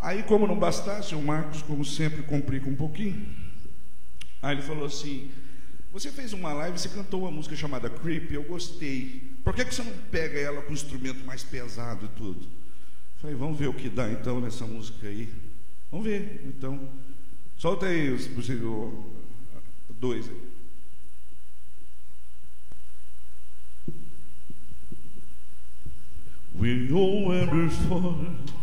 Aí, como não bastasse, o Marcos, como sempre, complica um pouquinho. Aí ele falou assim: você fez uma live, você cantou uma música chamada Creep, eu gostei. Por que você não pega ela com um instrumento mais pesado e tudo? Eu falei, vamos ver o que dá então nessa música aí. Vamos ver, então. Solta aí os dois aí. We all went before,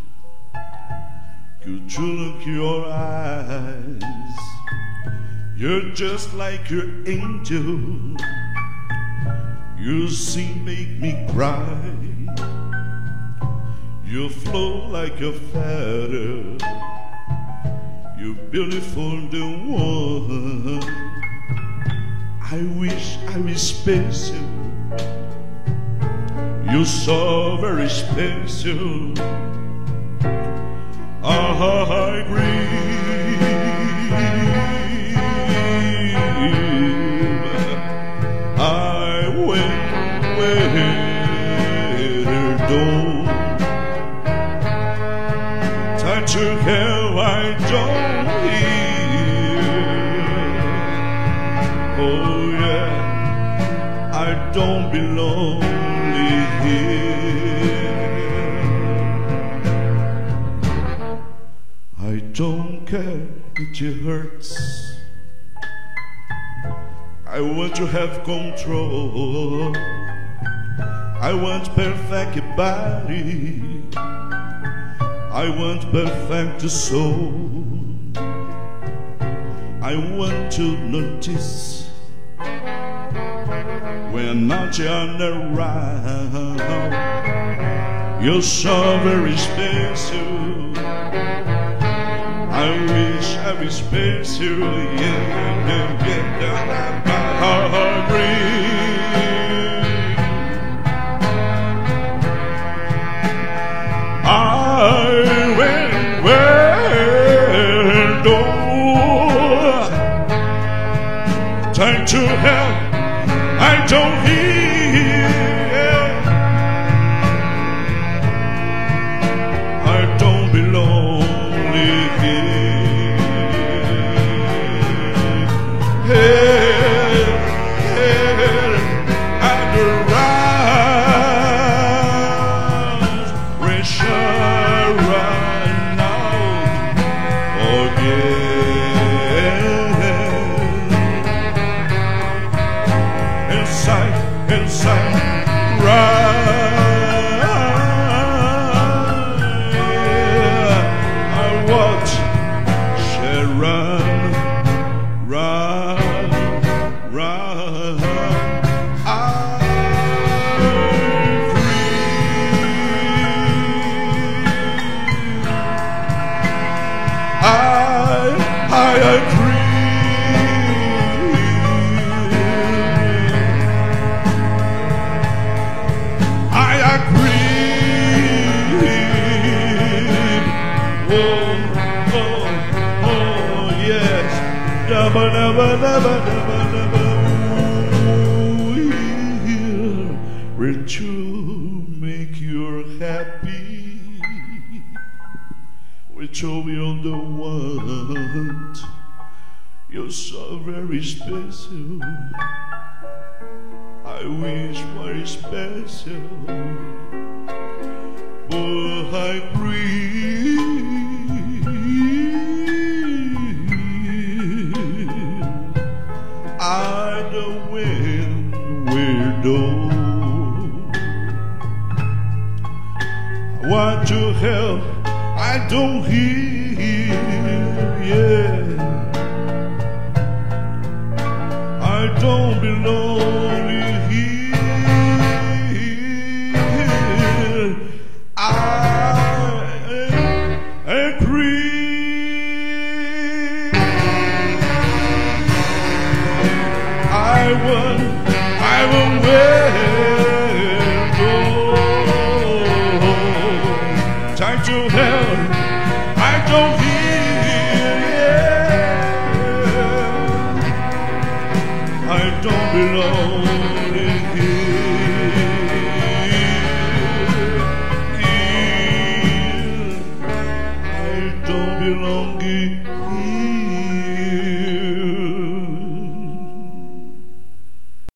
could you look your eyes? You're just like your angel. You sing, make me cry. You flow like a feather. You're beautiful, the one. I wish I was special. You're so very special. I grieve. I went where don't touch your hair, I don't hear. Oh yeah, I don't belong here. I don't care if it hurts. I want to have control. I want perfect body. I want perfect soul. I want to notice when not you're around. You're so very special. I wish I was special. Yeah, yeah, yeah. I breathe. I went where door. Time to help. I don't hear. I don't belong here. Hey, hey, at the rise, pressure right now. Oh yeah. Inside, right. I watch Sharon run. I'm free. I agree. Never. Will you make you happy? Will you be on the one? You're so very special. I wish very special. But I breathe. I the wind weirdo. I want to help, I don't hear. Yeah, I don't belong here. I agree. I will wait. Oh, time to help. I don't hear. Yeah. I don't belong here. I don't belong